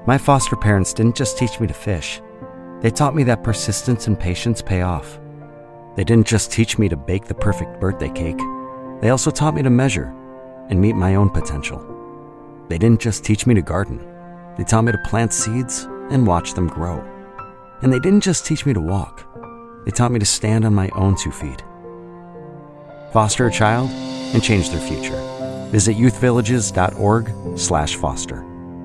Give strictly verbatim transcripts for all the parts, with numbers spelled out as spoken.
My foster parents didn't just teach me to fish. They taught me that persistence and patience pay off. They didn't just teach me to bake the perfect birthday cake. They also taught me to measure and meet my own potential. They didn't just teach me to garden. They taught me to plant seeds and watch them grow. And they didn't just teach me to walk. They taught me to stand on my own two feet. Foster a child and change their future. Visit youthvillages.org slash foster.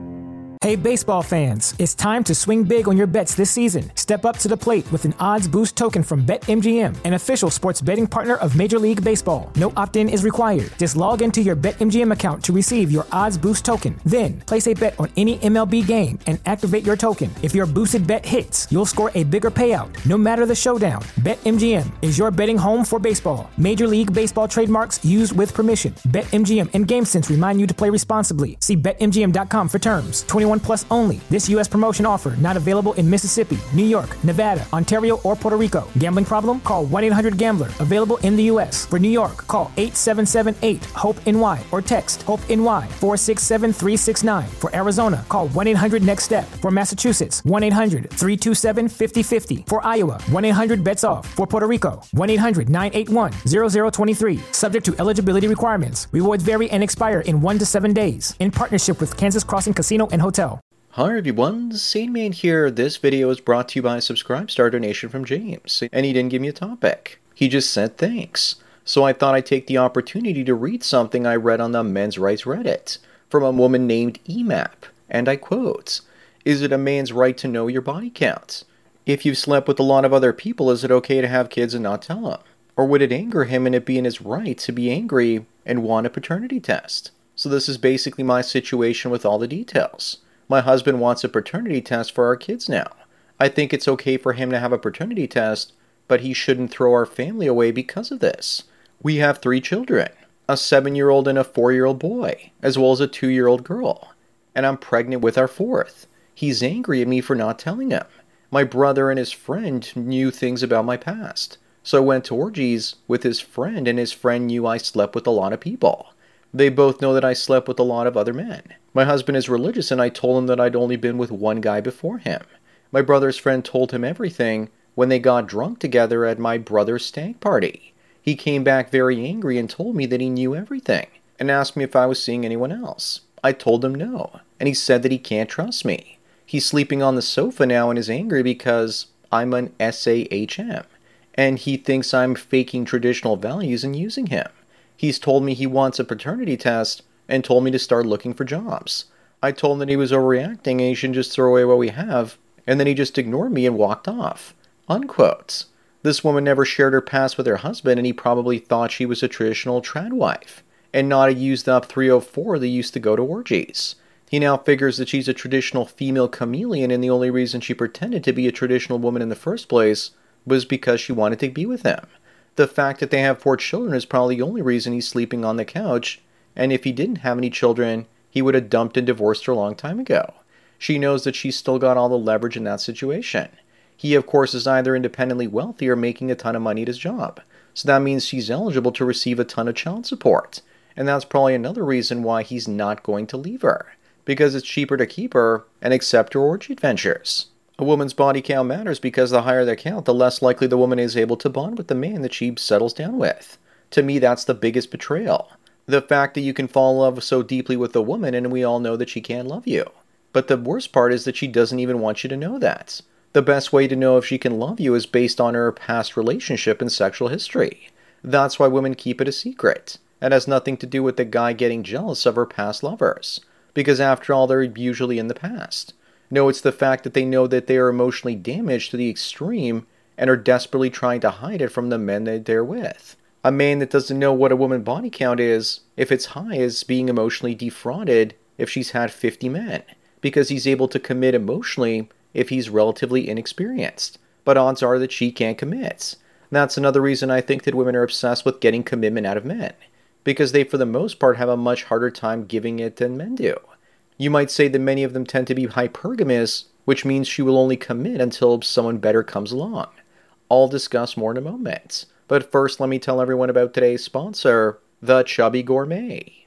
Hey baseball fans, it's time to swing big on your bets this season. Step up to the plate with an odds boost token from BetMGM, an official sports betting partner of Major League Baseball. No opt-in is required. Just log into your BetMGM account to receive your odds boost token. Then, place a bet on any M L B game and activate your token. If your boosted bet hits, you'll score a bigger payout, no matter the showdown. BetMGM is your betting home for baseball. Major League Baseball trademarks used with permission. BetMGM and GameSense remind you to play responsibly. See Bet M G M dot com for terms. twenty-one plus only. This U S promotion offer not available in Mississippi, New York, Nevada, Ontario, or Puerto Rico. Gambling problem? Call one eight hundred gambler. Available in the U S. For New York, call eight seven seven eight HOPE N Y or text HOPE-NY four six seven three six nine. For Arizona, call one eight hundred next step. For Massachusetts, one eight hundred three two seven five zero five zero. For Iowa, one eight hundred bets off. For Puerto Rico, one eight hundred nine eight one zero zero two three. Subject to eligibility requirements. Rewards vary and expire in one to seven days. In partnership with Kansas Crossing Casino and Hotel. Hi everyone, Sane Man here. This video is brought to you by a subscribe star donation from James, and he didn't give me a topic. He just said thanks. So I thought I'd take the opportunity to read something I read on the Men's Rights Reddit from a woman named E MAP, and I quote, "Is it a man's right to know your body count? If you've slept with a lot of other people, is it okay to have kids and not tell him? Or would it anger him and it be in his right to be angry and want a paternity test?" So this is basically my situation with all the details. My husband wants a paternity test for our kids now. I think it's okay for him to have a paternity test, but he shouldn't throw our family away because of this. We have three children, a seven-year-old and a four-year-old boy, as well as a two-year-old girl. And I'm pregnant with our fourth. He's angry at me for not telling him. My brother and his friend knew things about my past. So I went to orgies with his friend, and his friend knew I slept with a lot of people. They both know that I slept with a lot of other men. My husband is religious, and I told him that I'd only been with one guy before him. My brother's friend told him everything when they got drunk together at my brother's stag party. He came back very angry and told me that he knew everything, and asked me if I was seeing anyone else. I told him no, and he said that he can't trust me. He's sleeping on the sofa now and is angry because I'm an S A H M, and he thinks I'm faking traditional values and using him. He's told me he wants a paternity test and told me to start looking for jobs. I told him that he was overreacting and he shouldn't just throw away what we have, and then he just ignored me and walked off. Unquote. This woman never shared her past with her husband, and he probably thought she was a traditional trad wife, and not a used-up three oh four that used to go to orgies. He now figures that she's a traditional female chameleon, and the only reason she pretended to be a traditional woman in the first place was because she wanted to be with him. The fact that they have four children is probably the only reason he's sleeping on the couch, and if he didn't have any children, he would have dumped and divorced her a long time ago. She knows that she's still got all the leverage in that situation. He, of course, is either independently wealthy or making a ton of money at his job, so that means she's eligible to receive a ton of child support, and that's probably another reason why he's not going to leave her, because it's cheaper to keep her and accept her orgy adventures. A woman's body count matters because the higher the count, the less likely the woman is able to bond with the man that she settles down with. To me, that's the biggest betrayal. The fact that you can fall in love so deeply with a woman and we all know that she can't love you. But the worst part is that she doesn't even want you to know that. The best way to know if she can love you is based on her past relationship and sexual history. That's why women keep it a secret. It has nothing to do with the guy getting jealous of her past lovers. Because after all, they're usually in the past. No, it's the fact that they know that they are emotionally damaged to the extreme and are desperately trying to hide it from the men that they're with. A man that doesn't know what a woman's body count is, if it's high, is being emotionally defrauded if she's had fifty men, because he's able to commit emotionally if he's relatively inexperienced. But odds are that she can't commit. That's another reason I think that women are obsessed with getting commitment out of men, because they for the most part have a much harder time giving it than men do. You might say that many of them tend to be hypergamous, which means she will only commit until someone better comes along. I'll discuss more in a moment. But first, let me tell everyone about today's sponsor, The Chubby Gourmet.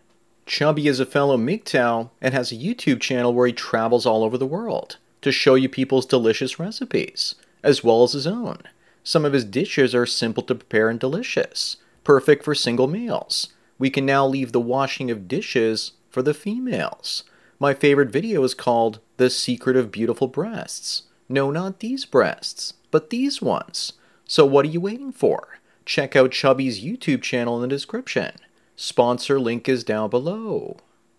Chubby is a fellow M G T O W and has a YouTube channel where he travels all over the world to show you people's delicious recipes, as well as his own. Some of his dishes are simple to prepare and delicious, perfect for single males. We can now leave the washing of dishes for the females. My favorite video is called The Secret of Beautiful Breasts. No, not these breasts, but these ones. So what are you waiting for? Check out Chubby's YouTube channel in the description. Sponsor link is down below.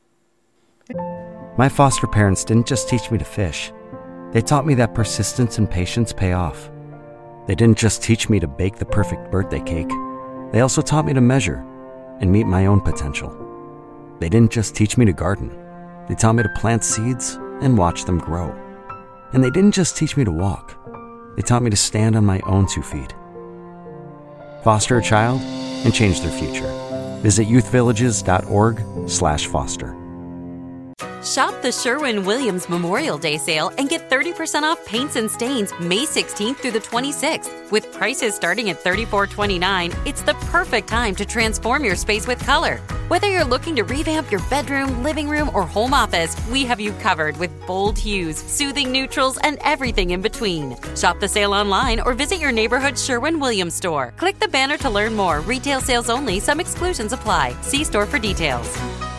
My foster parents didn't just teach me to fish. They taught me that persistence and patience pay off. They didn't just teach me to bake the perfect birthday cake. They also taught me to measure and meet my own potential. They didn't just teach me to garden. They taught me to plant seeds and watch them grow. And they didn't just teach me to walk. They taught me to stand on my own two feet. Foster a child and change their future. Visit youthvillages.org slash foster. Shop the Sherwin-Williams Memorial Day sale and get thirty percent off paints and stains May sixteenth through the twenty-sixth. With prices starting at thirty-four twenty-nine, it's the perfect time to transform your space with color. Whether you're looking to revamp your bedroom, living room, or home office, we have you covered with bold hues, soothing neutrals, and everything in between. Shop the sale online or visit your neighborhood Sherwin-Williams store. Click the banner to learn more. Retail sales only. Some exclusions apply. See store for details.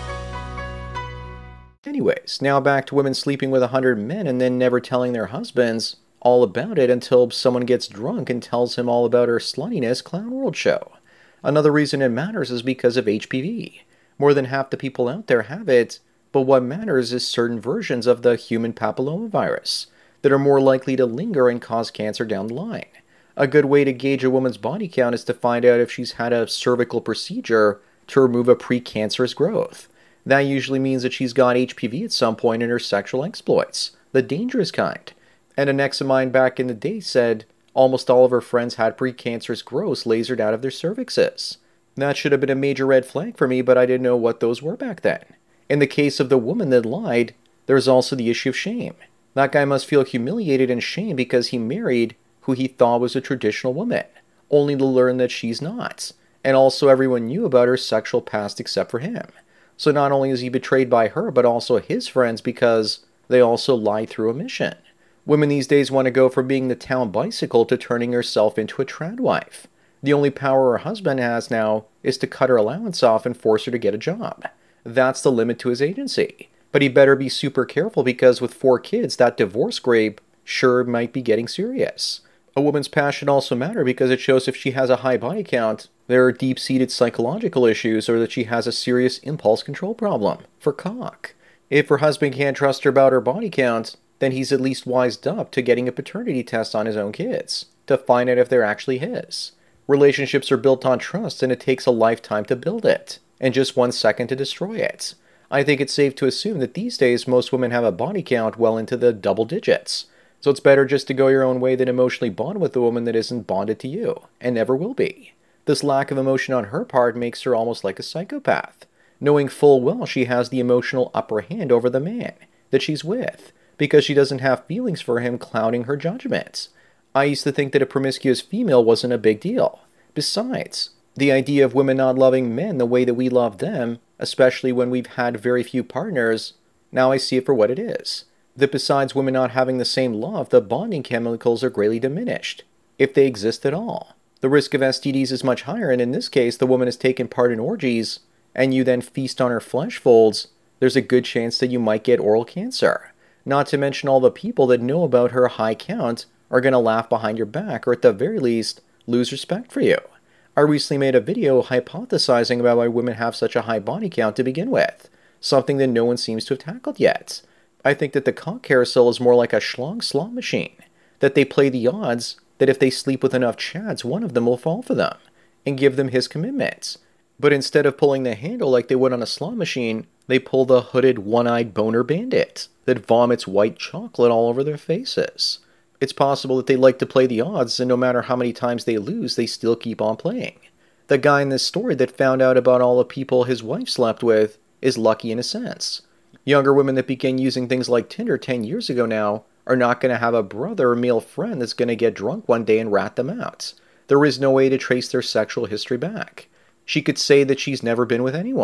Anyways, now back to women sleeping with a hundred men and then never telling their husbands all about it until someone gets drunk and tells him all about her sluttiness Clown World show. Another reason it matters is because of H P V. More than half the people out there have it, but what matters is certain versions of the human papillomavirus that are more likely to linger and cause cancer down the line. A good way to gauge a woman's body count is to find out if she's had a cervical procedure to remove a precancerous growth. That usually means that she's got H P V at some point in her sexual exploits, the dangerous kind. And an ex of mine back in the day said almost all of her friends had precancerous growths lasered out of their cervixes. That should have been a major red flag for me, but I didn't know what those were back then. In the case of the woman that lied, there's also the issue of shame. That guy must feel humiliated and shamed because he married who he thought was a traditional woman, only to learn that she's not. And also everyone knew about her sexual past except for him. So not only is he betrayed by her, but also his friends because they also lie through omission. Women these days want to go from being the town bicycle to turning herself into a trad wife. The only power her husband has now is to cut her allowance off and force her to get a job. That's the limit to his agency. But he better be super careful because with four kids, that divorce grape sure might be getting serious. A woman's passion also matters because it shows if she has a high body count, there are deep-seated psychological issues, or that she has a serious impulse control problem for cock. If her husband can't trust her about her body count, then he's at least wised up to getting a paternity test on his own kids to find out if they're actually his. Relationships are built on trust, and it takes a lifetime to build it, and just one second to destroy it. I think it's safe to assume that these days most women have a body count well into the double digits. So it's better just to go your own way than emotionally bond with a woman that isn't bonded to you, and never will be. This lack of emotion on her part makes her almost like a psychopath, knowing full well she has the emotional upper hand over the man that she's with, because she doesn't have feelings for him clouding her judgments. I used to think that a promiscuous female wasn't a big deal. Besides, the idea of women not loving men the way that we love them, especially when we've had very few partners, now I see it for what it is. That besides women not having the same love, the bonding chemicals are greatly diminished, if they exist at all. The risk of S T Ds is much higher, and in this case, the woman has taken part in orgies, and you then feast on her flesh folds, there's a good chance that you might get oral cancer. Not to mention all the people that know about her high count are going to laugh behind your back, or at the very least, lose respect for you. I recently made a video hypothesizing about why women have such a high body count to begin with, something that no one seems to have tackled yet. I think that the cock carousel is more like a schlong slot machine, that they play the odds that if they sleep with enough chads, one of them will fall for them and give them his commitments. But instead of pulling the handle like they would on a slot machine, they pull the hooded, one-eyed boner bandit that vomits white chocolate all over their faces. It's possible that they like to play the odds, and no matter how many times they lose, they still keep on playing. The guy in this story that found out about all the people his wife slept with is lucky in a sense. Younger women that began using things like Tinder ten years ago now are not going to have a brother or male friend that's going to get drunk one day and rat them out. There is no way to trace their sexual history back. She could say that she's never been with anyone,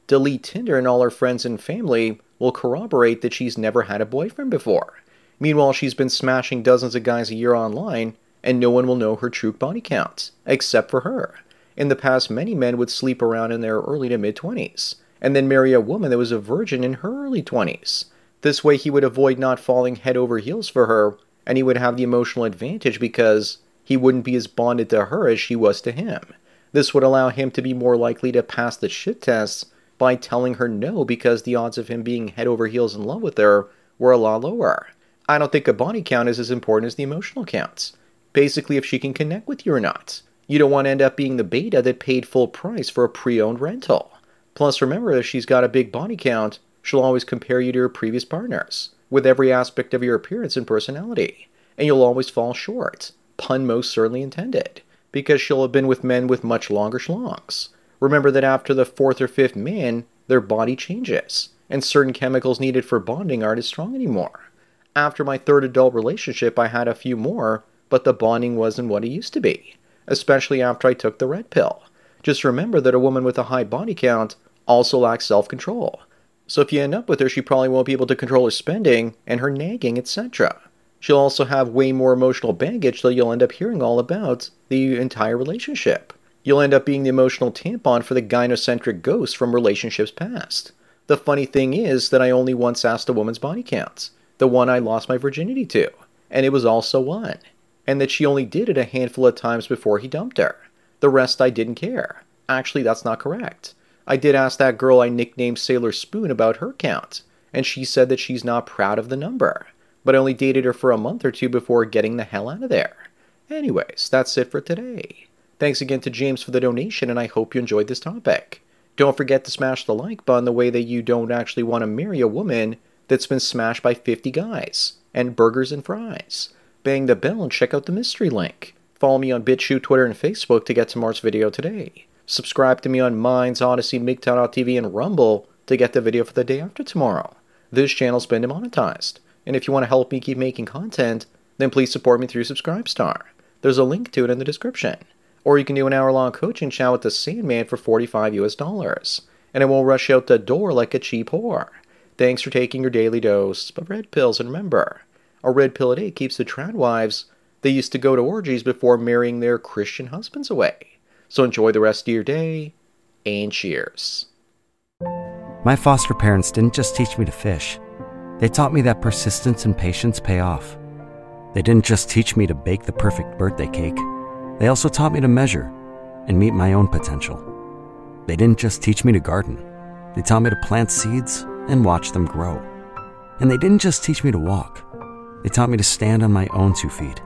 delete Tinder and all her friends and family will corroborate that she's never had a boyfriend before. Meanwhile, she's been smashing dozens of guys a year online, and no one will know her true body count, except for her. In the past, many men would sleep around in their early to mid-twenties, and then marry a woman that was a virgin in her early twenties. This way he would avoid not falling head over heels for her, and he would have the emotional advantage because he wouldn't be as bonded to her as she was to him. This would allow him to be more likely to pass the shit tests by telling her no, because the odds of him being head over heels in love with her were a lot lower. I don't think a body count is as important as the emotional counts. Basically, if she can connect with you or not. You don't want to end up being the beta that paid full price for a pre-owned rental. Plus, remember, if she's got a big body count, she'll always compare you to her previous partners, with every aspect of your appearance and personality, and you'll always fall short, pun most certainly intended, because she'll have been with men with much longer schlongs. Remember that after the fourth or fifth man, their body changes, and certain chemicals needed for bonding aren't as strong anymore. After my third adult relationship, I had a few more, but the bonding wasn't what it used to be, especially after I took the red pill. Just remember that a woman with a high body count also lacks self-control. So if you end up with her, she probably won't be able to control her spending and her nagging, et cetera. She'll also have way more emotional baggage that you'll end up hearing all about the entire relationship. You'll end up being the emotional tampon for the gynocentric ghost from relationships past. The funny thing is that I only once asked a woman's body count, the one I lost my virginity to, and it was also one, and that she only did it a handful of times before he dumped her. The rest I didn't care. Actually, that's not correct. I did ask that girl I nicknamed Sailor Spoon about her count, and she said that she's not proud of the number, but I only dated her for a month or two before getting the hell out of there. Anyways, that's it for today. Thanks again to James for the donation, and I hope you enjoyed this topic. Don't forget to smash the like button the way that you don't actually want to marry a woman that's been smashed by fifty guys, and burgers and fries. Bang the bell and check out the mystery link. Follow me on BitChute, Twitter, and Facebook to get tomorrow's video today. Subscribe to me on Minds, Odyssey, M G T O W dot T V, and Rumble to get the video for the day after tomorrow. This channel's been demonetized, and if you want to help me keep making content, then please support me through Subscribestar. There's a link to it in the description. Or you can do an hour-long coaching chat with the Sandman for forty-five U S dollars, and it won't rush out the door like a cheap whore. Thanks for taking your daily dose of red pills, and remember, a red pill a day keeps the trad wives that used to go to orgies before marrying their Christian husbands away. So enjoy the rest of your day, and cheers. My foster parents didn't just teach me to fish. They taught me that persistence and patience pay off. They didn't just teach me to bake the perfect birthday cake. They also taught me to measure and meet my own potential. They didn't just teach me to garden. They taught me to plant seeds and watch them grow. And they didn't just teach me to walk. They taught me to stand on my own two feet.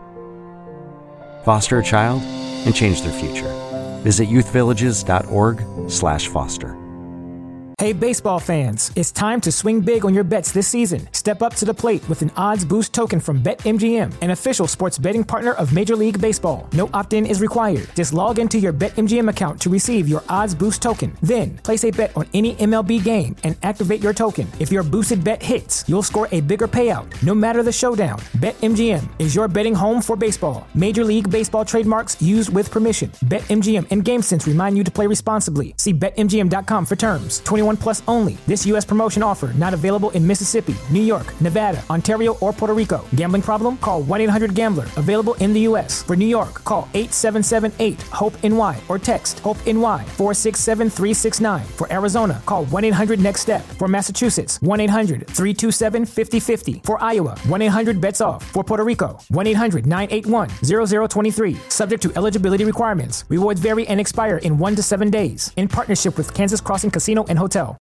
Foster a child and change their future. Visit youthvillages.org slash foster. Hey, baseball fans, it's time to swing big on your bets this season. Step up to the plate with an odds boost token from BetMGM, an official sports betting partner of Major League Baseball. No opt-in is required. Just log into your BetMGM account to receive your odds boost token. Then, place a bet on any M L B game and activate your token. If your boosted bet hits, you'll score a bigger payout, no matter the showdown. BetMGM is your betting home for baseball. Major League Baseball trademarks used with permission. BetMGM and GameSense remind you to play responsibly. See Bet M G M dot com for terms. twenty-one plus only. This U S promotion offer not available in Mississippi, New York, Nevada, Ontario, or Puerto Rico. Gambling problem? Call one eight hundred gambler. Available in the U S. For New York, call eight seven seven eight hope N Y or text HOPE-N Y four six seven three six nine. For Arizona, call one eight hundred next step. For Massachusetts, one eight hundred three two seven five zero five zero. For Iowa, one eight hundred bets off. For Puerto Rico, one eight hundred nine eight one zero zero two three. Subject to eligibility requirements. Rewards vary and expire in one to seven days. In partnership with Kansas Crossing Casino and Hotel.